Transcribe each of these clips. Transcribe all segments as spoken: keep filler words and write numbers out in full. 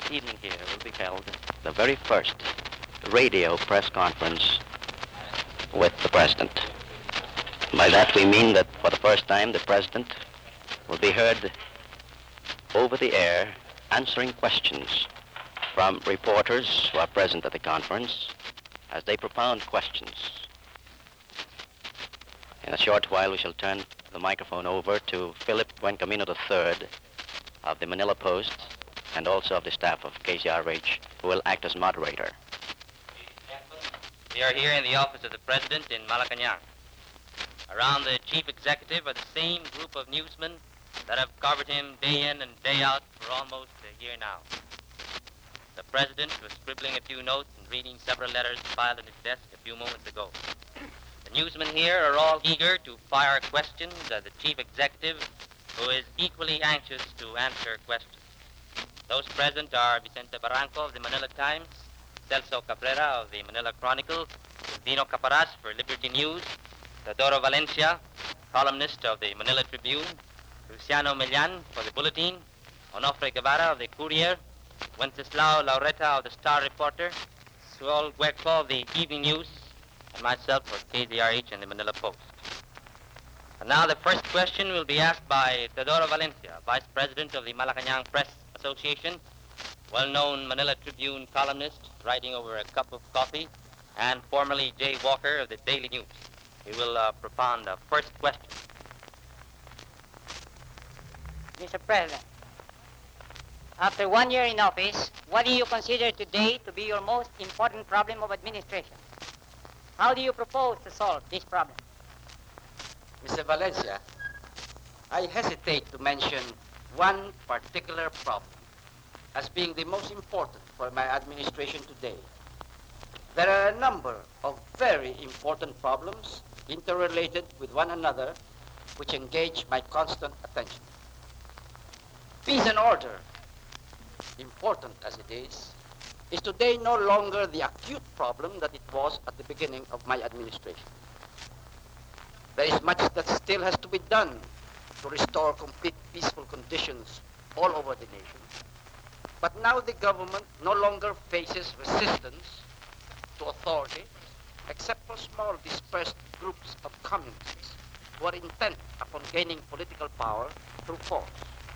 evening here will be held the very first radio press conference with the President. By that we mean that for the first time the President will be heard over the air answering questions from reporters who are present at the conference as they propound questions. In a short while we shall turn the microphone over to Philip Buencamino the third of the Manila Post and also of the staff of K C R H, who will act as moderator. We are here in the office of the President in Malacanang. Around the Chief Executive are the same group of newsmen that have covered him day in and day out for almost a year now. The President was scribbling a few notes and reading several letters filed on his desk a few moments ago. The newsmen here are all eager to fire questions at the Chief Executive, who is equally anxious to answer questions. Those present are Vicente Barranco of the Manila Times, Celso Cabrera of the Manila Chronicle, Dino Caparas for Liberty News, Teodoro Valencia, columnist of the Manila Tribune, Luciano Millan for the Bulletin, Onofre Guevara of the Courier, Wenceslao Laureta of the Star Reporter, Suol Gueco of the Evening News, and myself for K Z R H and the Manila Post. And now the first question will be asked by Teodoro Valencia, Vice President of the Malacanang Press Association, well-known Manila Tribune columnist, writing over a cup of coffee, and formerly Jay Walker of the Daily News. He will uh, propound the first question. Mister President, after one year in office, what do you consider today to be your most important problem of administration? How do you propose to solve this problem? Mister Valencia, I hesitate to mention one particular problem as being the most important for my administration today. There are a number of very important problems interrelated with one another which engage my constant attention. Peace and order, important as it is, is today no longer the acute problem that it was at the beginning of my administration. There is much that still has to be done to restore complete peaceful conditions all over the nation. But now the government no longer faces resistance to authority except for small dispersed groups of communists who are intent upon gaining political power through force.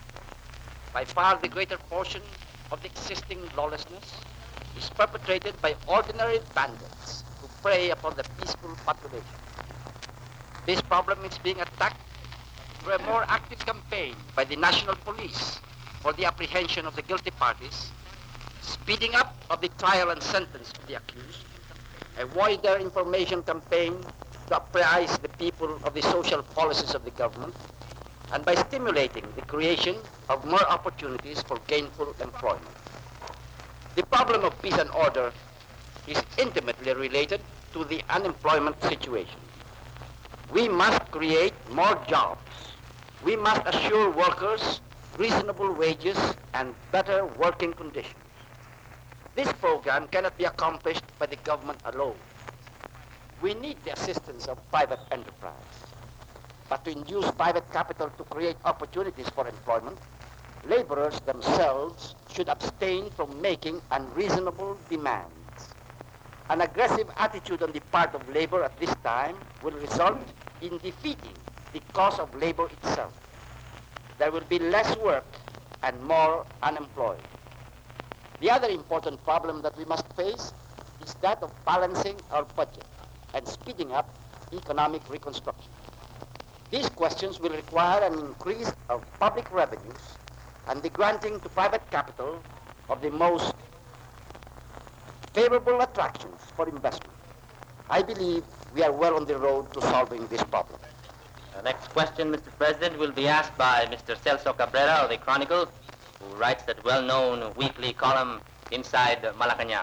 By far the greater portion of the existing lawlessness is perpetrated by ordinary bandits who prey upon the peaceful population. This problem is being attacked through a more active campaign by the national police for the apprehension of the guilty parties, speeding up of the trial and sentence of the accused, a wider information campaign to apprise the people of the social policies of the government, and by stimulating the creation of more opportunities for gainful employment. The problem of peace and order is intimately related to the unemployment situation. We must create more jobs. We must assure workers reasonable wages and better working conditions. This program cannot be accomplished by the government alone. We need the assistance of private enterprise. But to induce private capital to create opportunities for employment, laborers themselves should abstain from making unreasonable demands. An aggressive attitude on the part of labor at this time will result in defeating the cause of labor itself. There will be less work and more unemployed. The other important problem that we must face is that of balancing our budget and speeding up economic reconstruction. These questions will require an increase of public revenues and the granting to private capital of the most favorable attractions for investment. I believe we are well on the road to solving this problem. The next question, Mister President, will be asked by Mister Celso Cabrera of the Chronicle, who writes that well-known weekly column Inside Malacanang.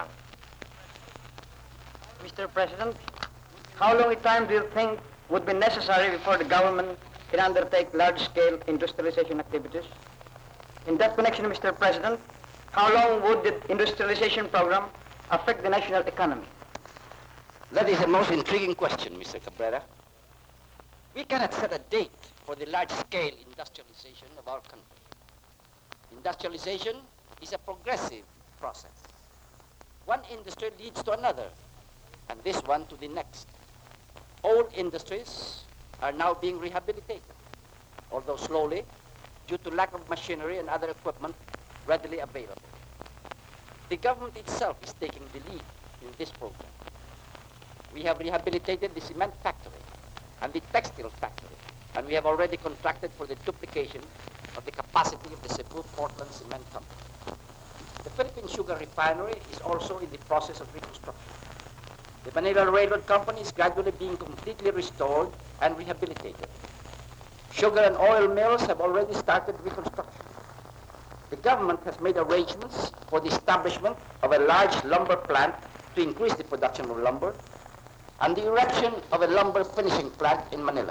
Mister President, how long a time do you think would be necessary before the government can undertake large-scale industrialization activities? In that connection, Mister President, how long would the industrialization program affect the national economy? That is a most intriguing question, Mister Cabrera. We cannot set a date for the large-scale industrialization of our country. Industrialization is a progressive process. One industry leads to another, and this one to the next. Old industries are now being rehabilitated, although slowly, due to lack of machinery and other equipment readily available. The government itself is taking the lead in this program. We have rehabilitated the cement factory and the textile factory, and we have already contracted for the duplication of the capacity of the Cebu Portland Cement Company. The Philippine Sugar Refinery is also in the process of reconstruction. The Manila Railroad Company is gradually being completely restored and rehabilitated. Sugar and oil mills have already started reconstruction. The government has made arrangements for the establishment of a large lumber plant to increase the production of lumber, and the erection of a lumber finishing plant in Manila.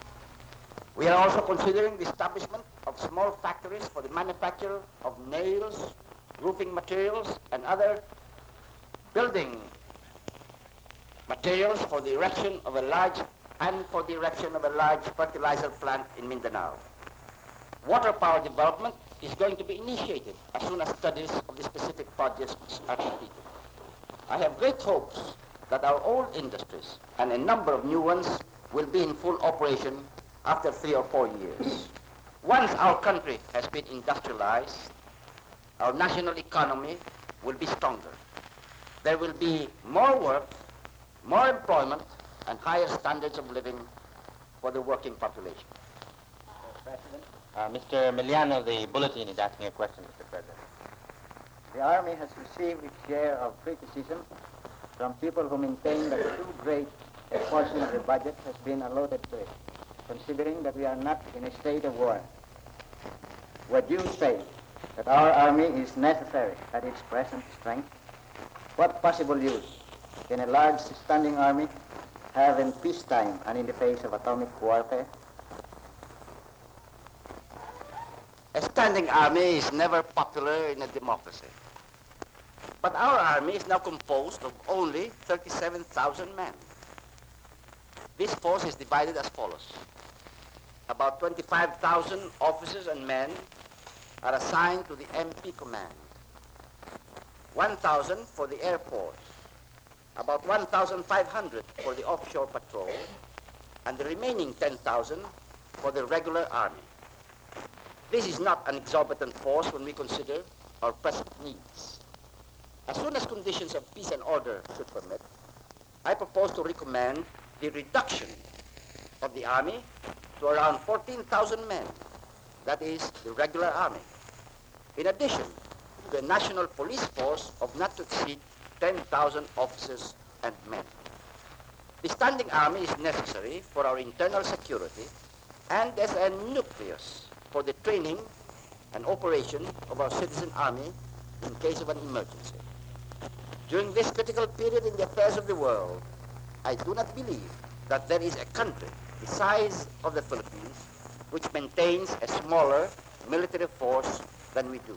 We are also considering the establishment of small factories for the manufacture of nails, roofing materials, and other building materials for the erection of a large and for the erection of a large fertilizer plant in Mindanao. Water power development is going to be initiated as soon as studies of the specific projects are completed. I have great hopes that our old industries and a number of new ones will be in full operation after three or four years. Once our country has been industrialized, our national economy will be stronger. There will be more work, more employment, and higher standards of living for the working population. Mister President, Uh, Mister Miliano of the Bulletin is asking a question, Mister President. the Army has received its share of criticism from people who maintain that too great a portion of the budget has been allotted to it, considering that we are not in a state of war. Would you say that our Army is necessary at its present strength? What possible use can a large standing Army have in peacetime and in the face of atomic warfare? A standing army is never popular in a democracy. But our army is now composed of only thirty-seven thousand men. This force is divided as follows. About twenty-five thousand officers and men are assigned to the M P command. one thousand for the Air Force, about one thousand five hundred for the offshore patrol, and the remaining ten thousand for the regular army. This is not an exorbitant force when we consider our present needs. As soon as conditions of peace and order should permit, I propose to recommend the reduction of the army to around fourteen thousand men, that is, the regular army, in addition to the national police force of not to exceed ten thousand officers and men. The standing army is necessary for our internal security and as a nucleus for the training and operation of our citizen army in case of an emergency. During this critical period in the affairs of the world, I do not believe that there is a country the size of the Philippines which maintains a smaller military force than we do.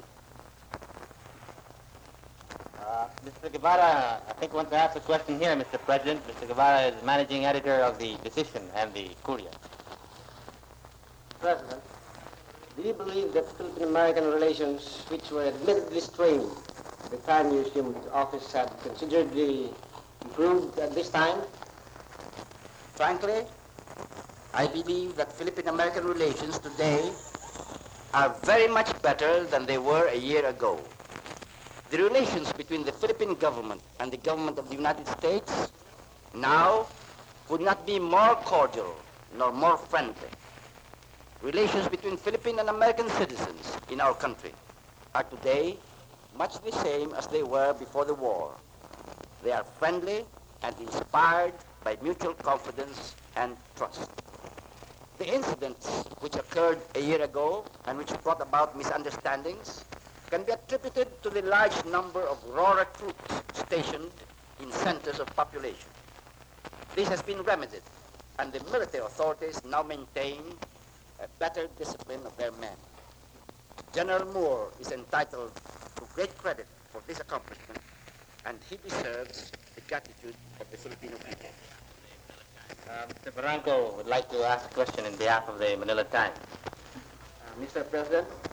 Uh, Mister Guevara, I think wants to ask a question here, Mister President. Mister Guevara is managing editor of the Decision and the Courier. President, do you believe that Philippine-American relations, which were admittedly strained at the time you assumed office, have considerably improved at this time? Frankly, I believe that Philippine-American relations today are very much better than they were a year ago. The relations between the Philippine government and the government of the United States now would not be more cordial nor more friendly. Relations between Philippine and American citizens in our country are today much the same as they were before the war. They are friendly and inspired by mutual confidence and trust. The incidents which occurred a year ago and which brought about misunderstandings can be attributed to the large number of raw recruits stationed in centers of population. This has been remedied, and the military authorities now maintain a better discipline of their men. General Moore is entitled to great credit for this accomplishment, and he deserves the gratitude of the Filipino people. Uh, Mister Barranco would like to ask a question in behalf of the Manila Times. Uh, Mister President,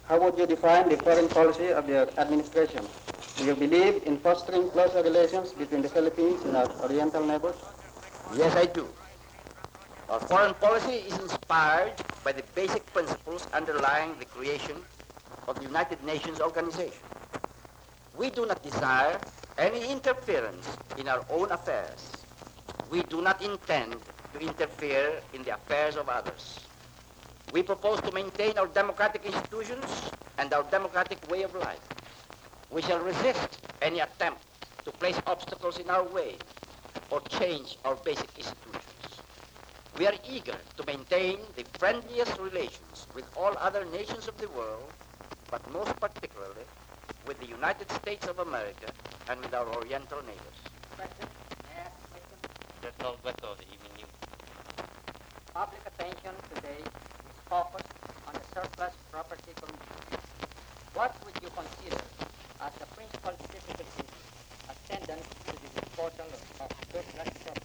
how would you define the foreign policy of your administration? Do you believe in fostering closer relations between the Philippines and our Oriental neighbors? Yes, I do. Our foreign policy is inspired by the basic principles underlying the creation of the United Nations organization. We do not desire any interference in our own affairs. We do not intend to interfere in the affairs of others. We propose to maintain our democratic institutions and our democratic way of life. We shall resist any attempt to place obstacles in our way or change our basic institutions. We are eager to maintain the friendliest relations with all other nations of the world, but most particularly with the United States of America and with our Oriental neighbors. President, may I ask a question? Personal Veto, the Evening News. Public attention today is focused on the surplus property committee. What would you consider as the principal difficulties attendant to the disposal of surplus property?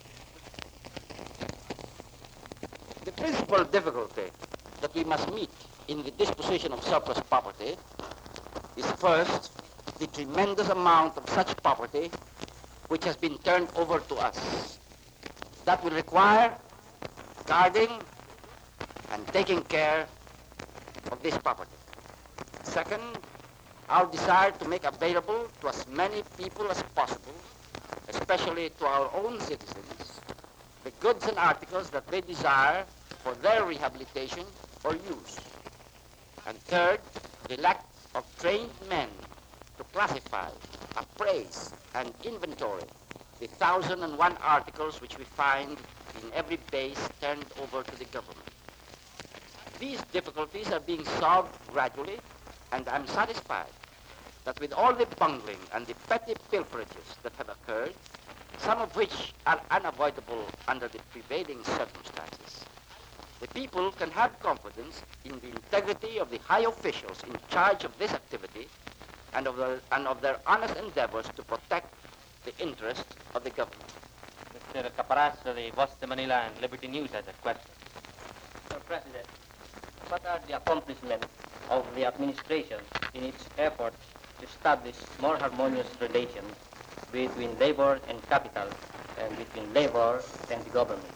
The principal difficulty that we must meet in the disposition of surplus property is first the tremendous amount of such property which has been turned over to us. That will require guarding and taking care of this property. Second, our desire to make available to as many people as possible, especially to our own citizens, the goods and articles that they desire for their rehabilitation or use. And third, the lack of trained men to classify, appraise, and inventory the thousand and one articles which we find in every base turned over to the government. These difficulties are being solved gradually, and I'm satisfied that with all the bungling and the petty pilferages that have occurred, some of which are unavoidable under the prevailing circumstances, the people can have confidence in the integrity of the high officials in charge of this activity and of their, and of their honest endeavors to protect the interests of the government. Mister Caparas, the Voz de Manila and Liberty News has a question. Mister President, what are the accomplishments of the administration in its effort to establish more harmonious relations between labor and capital and between labor and the government?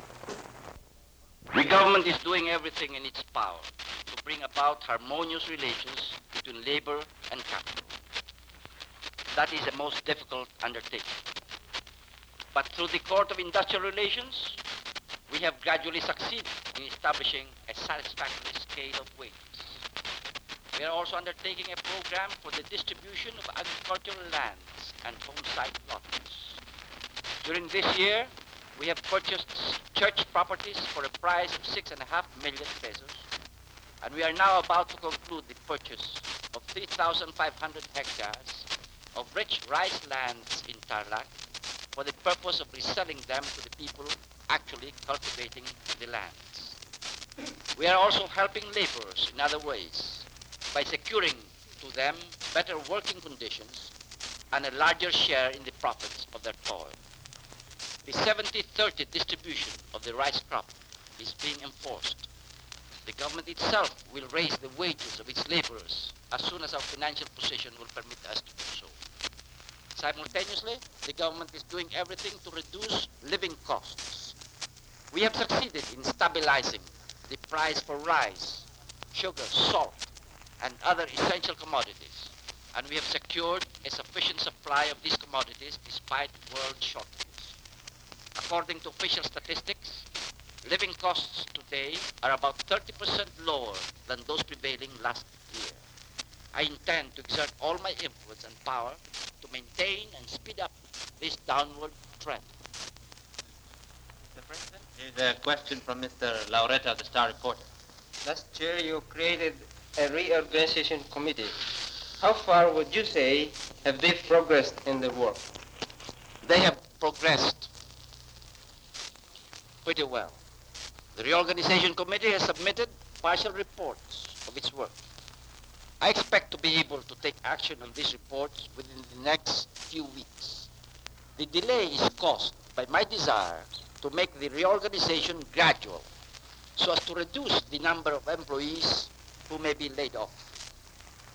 The government is doing everything in its power to bring about harmonious relations between labor and capital. That is a most difficult undertaking. But through the Court of Industrial Relations, we have gradually succeeded in establishing a satisfactory scale of wages. We are also undertaking a program for the distribution of agricultural lands and home-site lots. During this year, we have purchased church properties for a price of six and a half million pesos, and we are now about to conclude the purchase of three thousand five hundred hectares of rich rice lands in Tarlac for the purpose of reselling them to the people actually cultivating the lands. We are also helping laborers in other ways by securing to them better working conditions and a larger share in the profits of their toil. The seventy thirty distribution of the rice crop is being enforced. The government itself will raise the wages of its laborers as soon as our financial position will permit us to do so. Simultaneously, the government is doing everything to reduce living costs. We have succeeded in stabilizing the price for rice, sugar, salt, and other essential commodities, and we have secured a sufficient supply of these commodities despite world shortages. According to official statistics, living costs today are about thirty percent lower than those prevailing last year. I intend to exert all my influence and power to maintain and speed up this downward trend. Mister President, here's a question from Mister Laureta, the Star Reporter. Last year you created a reorganization committee. How far would you say have they progressed in their work? They have progressed pretty well. The reorganization committee has submitted partial reports of its work. I expect to be able to take action on these reports within the next few weeks. The delay is caused by my desire to make the reorganization gradual so as to reduce the number of employees who may be laid off.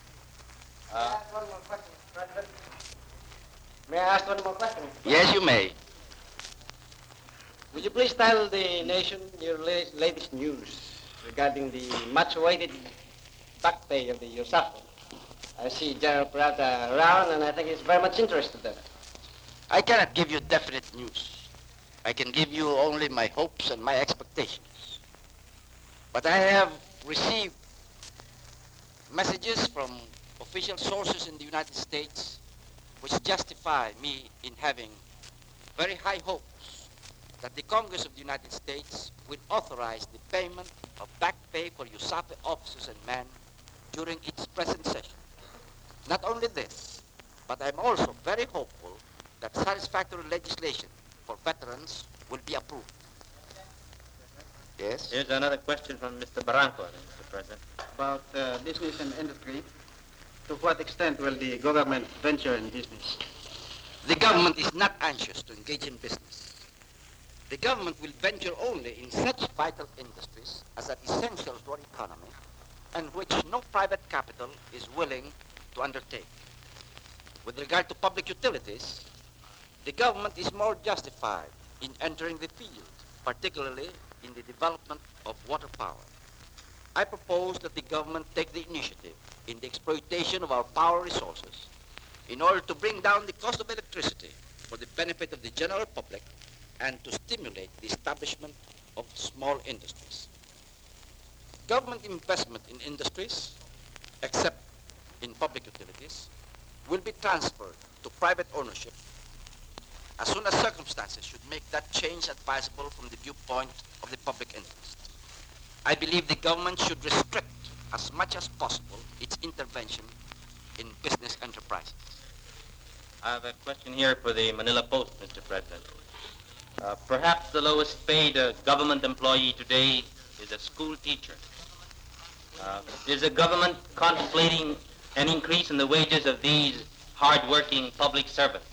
Uh, one more question, President. May I ask one more question? Yes, you may. Would you please tell the nation your latest, latest news regarding the much-awaited back pay of the USAPO? I see General Peralta around, and I think he's very much interested in it. I cannot give you definite news. I can give you only my hopes and my expectations. But I have received messages from official sources in the United States which justify me in having very high hopes that the Congress of the United States will authorize the payment of back pay for USAPE officers and men during its present session. Not only this, but I'm also very hopeful that satisfactory legislation for veterans will be approved. Yes? Here's another question from Mister Barranco, Mister President. About uh, business and industry, to what extent will the government venture in business? The government is not anxious to engage in business. The government will venture only in such vital industries as are essential to our economy and which no private capital is willing to undertake. With regard to public utilities, the government is more justified in entering the field, particularly in the development of water power. I propose that the government take the initiative in the exploitation of our power resources in order to bring down the cost of electricity for the benefit of the general public and to stimulate the establishment of small industries. Government investment in industries, except in public utilities, will be transferred to private ownership as soon as circumstances should make that change advisable from the viewpoint of the public interest. I believe the government should restrict as much as possible its intervention in business enterprises. I have a question here for the Manila Post, Mister President. Uh, perhaps the lowest paid uh, government employee today is a school teacher. Uh, is the government contemplating an increase in the wages of these hard-working public servants?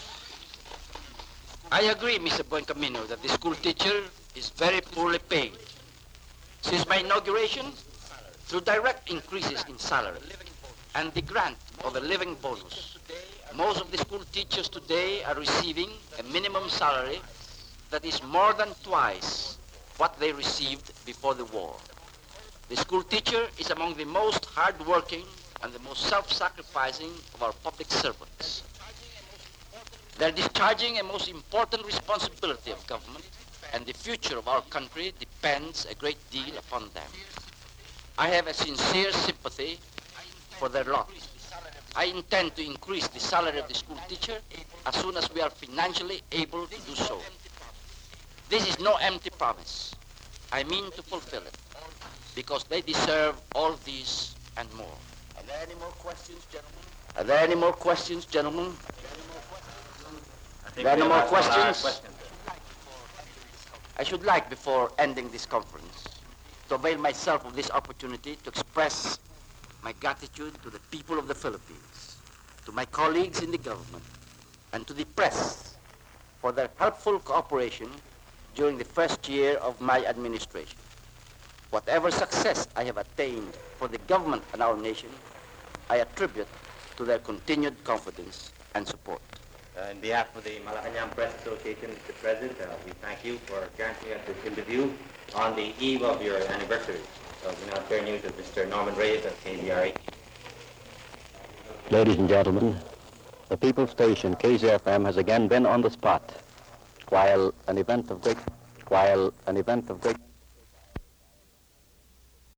I agree, Mister Buencamino, that the school teacher is very poorly paid. Since my inauguration, through direct increases in salary and the grant of a living bonus, most of the school teachers today are receiving a minimum salary that is more than twice what they received before the war. The school teacher is among the most hard-working and the most self-sacrificing of our public servants. They're discharging a most important responsibility of government, and the future of our country depends a great deal upon them. I have a sincere sympathy for their lot. I intend to increase the salary of the school teacher as soon as we are financially able to do so. This is no empty promise. I mean to fulfill it, because they deserve all these and more. Are there any more questions, gentlemen? Are there any more questions, gentlemen? There are no more questions? questions. I should like, before ending this conference, to avail myself of this opportunity to express my gratitude to the people of the Philippines, to my colleagues in the government, and to the press for their helpful cooperation during the first year of my administration. Whatever success I have attained for the government and our nation, I attribute to their continued confidence and support. Uh, in behalf of the Malacanang Press Association, Mister President, uh, we thank you for granting us this interview on the eve of your anniversary. So we now turn you to Mister Norman Reyes of K B R H. Ladies and gentlemen, the People's Station, K Z F M, has again been on the spot while an event of great, while an event of great